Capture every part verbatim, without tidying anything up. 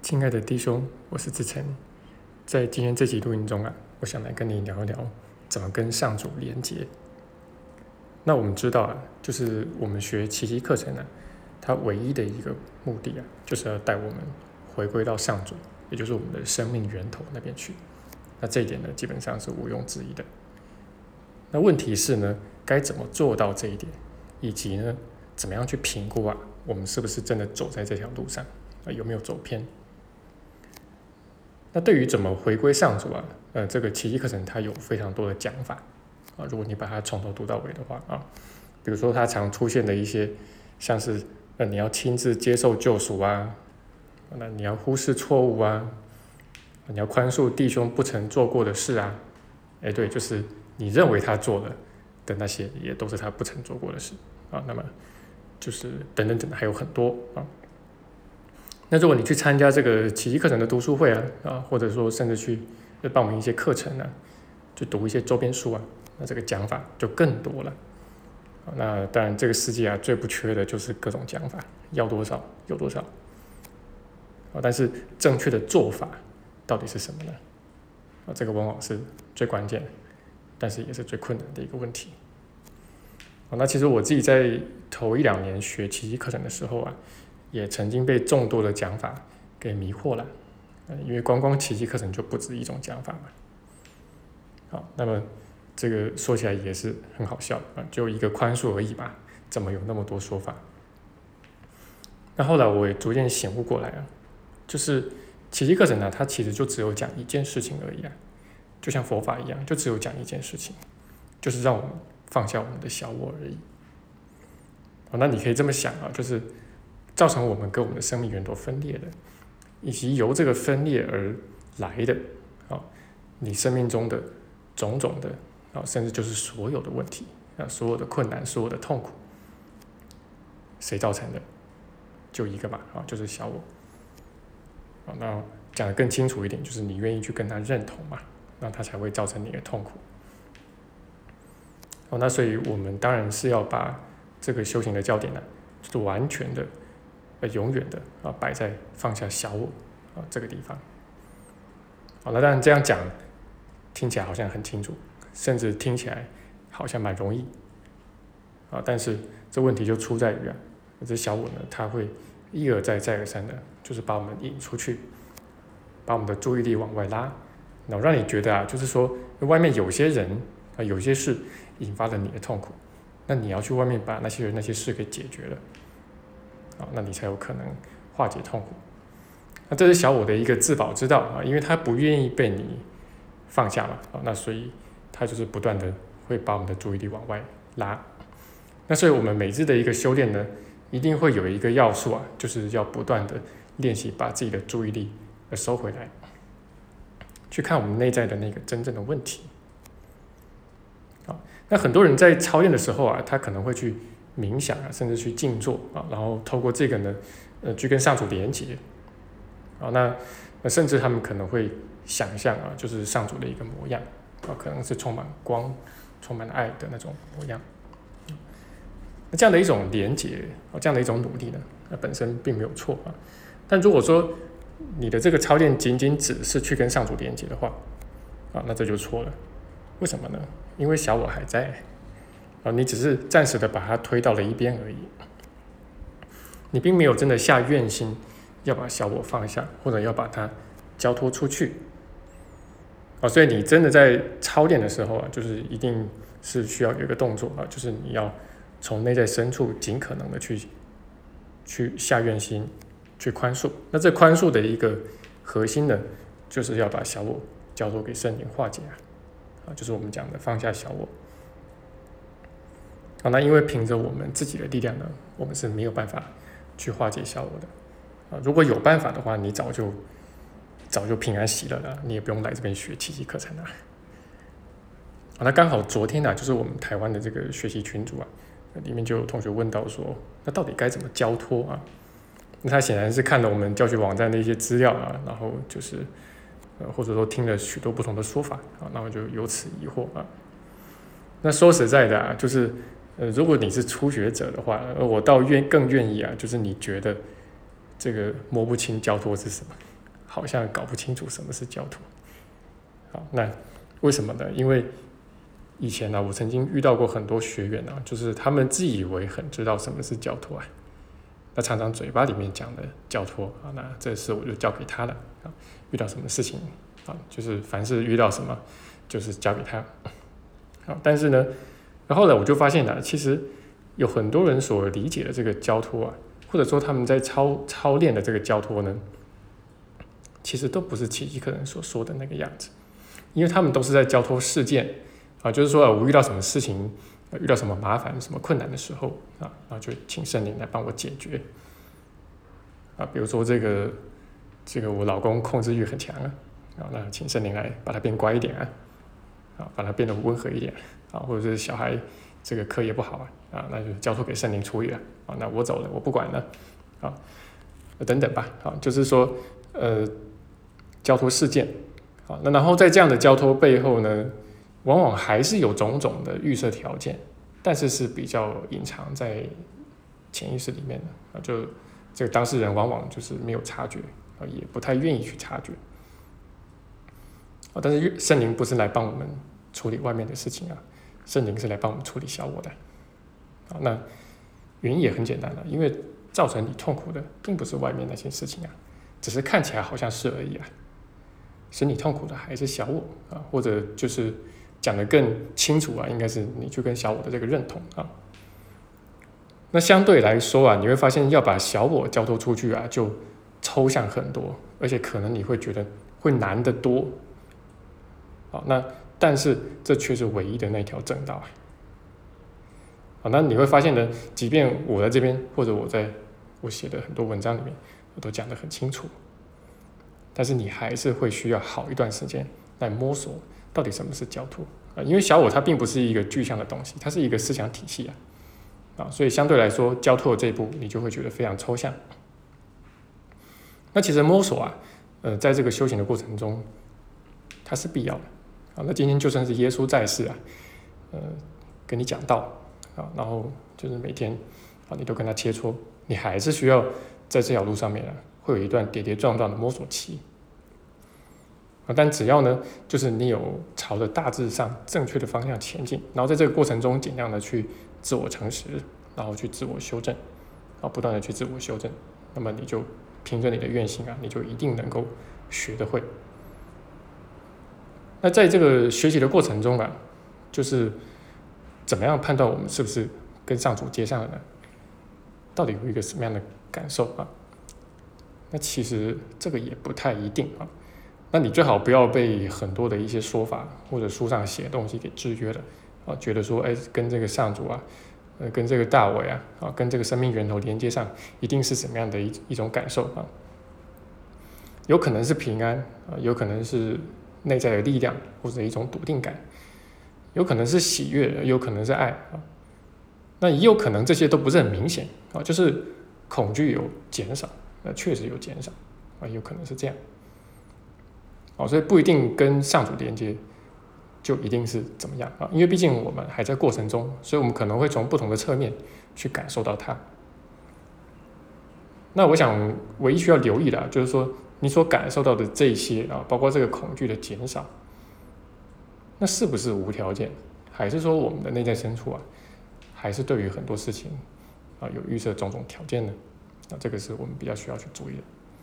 亲爱的弟兄，我是志成。在今天这集录音中啊，我想来跟你聊一聊怎么跟上主连结。那我们知道啊，就是我们学奇迹课程啊，它唯一的一个目的啊，就是要带我们回归到上主，也就是我们的生命源头那边去。那这一点呢，基本上是毋庸置疑的。那问题是呢，该怎么做到这一点，以及呢，怎么样去评估啊，我们是不是真的走在这条路上，啊，有没有走偏？那对于怎么回归上主啊，呃，这个奇迹课程它有非常多的讲法啊。如果你把它从头读到尾的话啊，比如说它常出现的一些，像是呃你要亲自接受救赎啊，那你要忽视错误啊，你要宽恕弟兄不曾做过的事啊，哎，对，就是你认为他做了的那些，也都是他不曾做过的事啊。那么就是等等等，还有很多啊。那如果你去参加这个奇迹课程的读书会啊，啊，或者说甚至去报名一些课程啊，去读一些周边书啊，那这个讲法就更多了。那当然，这个世界啊最不缺的就是各种讲法，要多少有多少。但是正确的做法到底是什么呢？啊，这个往往是最关键的，但是也是最困难的一个问题。那其实我自己在头一两年学奇迹课程的时候啊，也曾经被众多的讲法给迷惑了，因为光光奇迹课程就不止一种讲法嘛。好，那么这个说起来也是很好笑啊，就一个宽恕而已吧，怎么有那么多说法？那后来我也逐渐醒悟过来啊，就是奇迹课程呢，它其实就只有讲一件事情而已啊，就像佛法一样，就只有讲一件事情，就是让我们放下我们的小我而已。好，那你可以这么想啊，就是造成我们跟我们的生命源头分裂的，以及由这个分裂而来的啊，你生命中的种种的啊，甚至就是所有的问题啊，所有的困难，所有的痛苦，谁造成的？就一个嘛啊，就是小我。啊，那讲得更清楚一点，就是你愿意去跟他认同嘛，那他才会造成你的痛苦。哦，那所以我们当然是要把这个修行的焦点呢，就是完全的、呃、永远的啊摆在放下小我啊这个地方。好，那当然这样讲听起来好像很清楚，甚至听起来好像蛮容易啊，但是这问题就出在于啊，这小我呢，它会一而再、再而三的，就是把我们引出去，把我们的注意力往外拉，然后让你觉得啊，就是说外面有些人啊，有些事引发了你的痛苦，那你要去外面把那些人、那些事给解决了，啊，那你才有可能化解痛苦。那这是小我的一个自保之道啊，因为他不愿意被你放下嘛，啊，那所以他就是不断的会把我们的注意力往外拉。那所以我们每日的一个修炼呢，一定会有一个要素啊，就是要不断的练习把自己的注意力收回来，去看我们内在的那个真正的问题。那很多人在操练的时候啊，他可能会去冥想啊，甚至去静坐啊，然后透过这个呢，呃，去跟上主连结啊。那那甚至他们可能会想象啊，就是上主的一个模样啊，可能是充满光、充满爱的那种模样。那这样的一种连结啊，这样的一种努力呢，那本身并没有错啊。但如果说你的这个操练仅仅只是去跟上主连结的话啊，那这就错了。为什么呢？因为小我还在啊，你只是暂时的把它推到了一边而已，你并没有真的下愿心要把小我放下，或者要把它交托出去啊。所以你真的在操练的时候啊，就是一定是需要有一个动作啊，就是你要从内在深处尽可能的去去下愿心，去宽恕。那这宽恕的一个核心呢，就是要把小我交托给圣灵化解啊。啊，就是我们讲的放下小我。好，那因为凭着我们自己的力量呢，我们是没有办法去化解小我的。啊，如果有办法的话，你早就早就平安喜乐了，你也不用来这边学奇迹课程了。啊，那刚好昨天呢、啊，就是我们台湾的这个学习群组啊，里面就有同学问到说，那到底该怎么交托啊？那他显然是看了我们教学网站的一些资料啊，然后就是。呃，或者说听了许多不同的说法啊，那我就由此疑惑啊。那说实在的啊，就是呃，如果你是初学者的话，我倒愿更愿意啊，就是你觉得这个摸不清交托是什么好像搞不清楚什么是教徒。好，那为什么呢？因为以前呢、啊，我曾经遇到过很多学员啊，就是他们自以为很知道什么是教徒啊，那常常嘴巴里面讲的教托啊，那这事我就交给他了啊。遇到什么事情啊，就是凡是遇到什么，就是交给他。啊，但是呢，然后呢，我就发现呢、啊，其实有很多人所理解的这个交托啊，或者说他们在操操练的这个交托呢，其实都不是奇迹课程所说的那个样子，因为他们都是在交托事件啊，就是说我遇到什么事情，遇到什么麻烦、什么困难的时候啊，然后就请圣灵来帮我解决啊。比如说这个这个我老公控制欲很强啊，啊，那请圣灵来把他变乖一点啊，啊，把他变得温和一点啊，或者是小孩这个课业不好啊，啊，那就交托给圣灵处理了啊，那我走了，我不管了啊，等等吧，啊，就是说呃。交托事件，好，那然后在这样的交托背后呢，往往还是有种种的预设条件，但是是比较隐藏在潜意识里面的啊，就这个当事人往往就是没有察觉啊，也不太愿意去察觉啊。但是圣灵不是来帮我们处理外面的事情啊，圣灵是来帮我们处理小我的啊。那原因也很简单了，因为造成你痛苦的并不是外面那些事情啊，只是看起来好像是而已啊。使你痛苦的还是小我啊，或者就是讲得更清楚啊，应该是你去跟小我的这个认同啊。那相对来说啊，你会发现要把小我交托出去啊，就抽象很多，而且可能你会觉得会难得多。好，那但是这却是唯一的那条正道啊。好，那你会发现呢，即便我在这边，或者我在我写的很多文章里面，我都讲得很清楚。但是你还是会需要好一段时间来摸索到底什么是教徒啊，因为小我它并不是一个具象的东西，它是一个思想体系啊，啊，所以相对来说，交托的这一步你就会觉得非常抽象。那其实摸索啊，呃，在这个修行的过程中，它是必要的啊。那今天就算是耶稣在世啊，呃，跟你讲道啊，然后就是每天啊，你都跟他切磋，你还是需要在这条路上面啊。会有一段跌跌撞撞的摸索期啊，但只要呢，就是你有朝着大致上正确的方向前进，然后在这个过程中尽量的去自我诚实，然后去自我修正，啊，不断的去自我修正，那么你就凭着你的愿心啊，你就一定能够学得会。那在这个学习的过程中啊，就是怎么样判断我们是不是跟上主接上了呢？到底有一个什么样的感受啊？那其实这个也不太一定啊，那你最好不要被很多的一些说法或者书上写的东西给制约了啊，觉得说，哎，跟这个上主啊，呃，跟这个大伟啊，啊，跟这个生命源头连接上，一定是什么样的一一种感受啊？有可能是平安啊，有可能是内在的力量或者一种笃定感，有可能是喜悦，有可能是爱啊，那也有可能这些都不是很明显啊，就是恐惧有减少。那确实有减少啊，有可能是这样，哦，所以不一定跟上主连接就一定是怎么样啊，因为毕竟我们还在过程中，所以我们可能会从不同的侧面去感受到它。那我想唯一需要留意的、啊，就是说你所感受到的这些啊，包括这个恐惧的减少，那是不是无条件，还是说我们的内在深处啊，还是对于很多事情啊有预设种种条件呢？那这个是我们比较需要去注意的。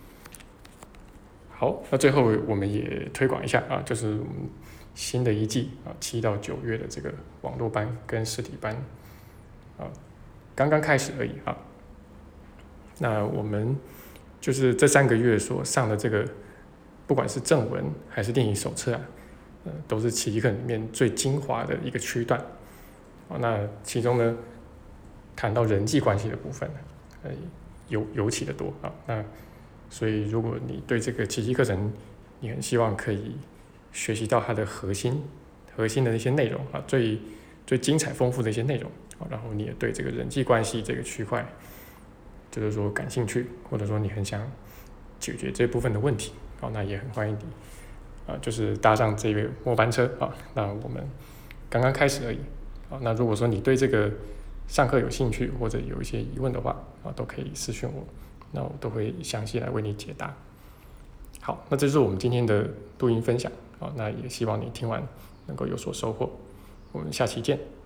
好，那最后我们也推广一下啊，就是我们新的一季啊，七到九月的这个网络班跟实体班啊，刚刚开始而已啊。那我们就是这三个月所上的这个，不管是正文还是练习手册啊，呃，都是奇迹课里面最精华的一个区段啊。那其中呢，谈到人际关系的部分，呃。尤尤其的多啊，那所以如果你对这个奇迹课程，你很希望可以学习到它的核心、核心的那些内容啊，最最精彩丰富的一些内容啊，然后你也对这个人际关系这个区块，就是说感兴趣，或者说你很想解决这部分的问题啊，那也很欢迎你啊，就是搭上这个末班车啊，那我们刚刚开始而已啊，那如果说你对这个上课有兴趣或者有一些疑问的话啊，都可以私讯我，那我都会详细来为你解答。 好，那这就是我们今天的录音分享啊，那也希望你听完能够有所收获，我们下期见。